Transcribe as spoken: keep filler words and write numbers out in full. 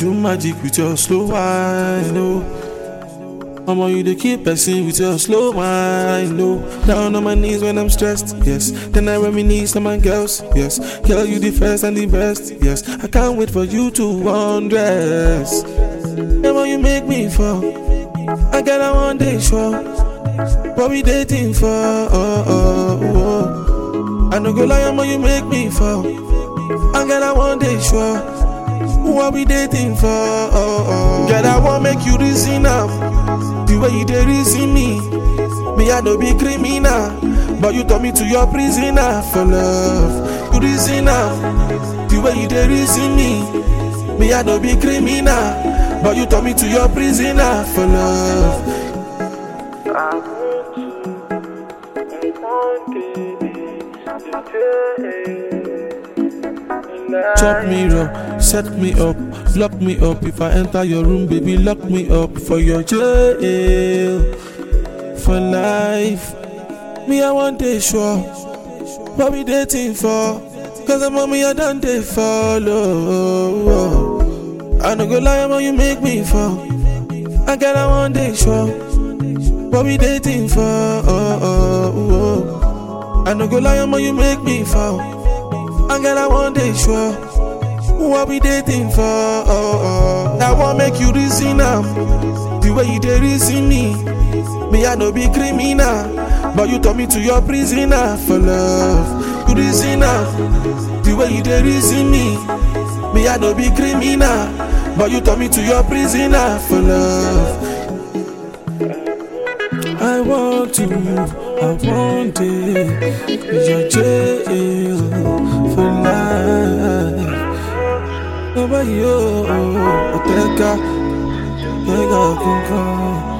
do magic with your slow wine, oh. Mama, you dey keep person with your slow wine, oh. Down on my knees when I'm stressed, yes. Then I reminisce on my girls, yes. Girl, you the first and the best, yes. I can't wait for you to undress. Mama, you make me fall. I got a one day sure. What we dating for? Oh, oh, oh. I no go lie, mama, you make me fall. I got a one day sure. What we dating for? Oh, oh. Girl, I want make you reason up. The way you dey reason me, me I no be criminal, but you turn me to your prisoner for love. You reason up. The way you dey reason me, me I no be criminal, but you turn me to your prisoner for love. Chop me raw, set me up, lock me up. If I enter your room, baby, lock me up for your jail, for life. Me, I want to sure what we dating for, cause I'm on me, I done they follow. I no go lie, man, you make me fall. I got a one day sure what we dating for. Oh, oh, oh. I no go lie, man, you make me fall. I got a one day sure what we dating for. Oh, oh. I want make you reason up. The way you dey reason me, me I no be criminal, but you turn me to your prisoner for love. You reason up. The way you dey reason me, me I no be criminal, but you turn me to your prisoner for love. I want to, I want it, your jail for life. Nobody, oh, oh, oh, take a, take a,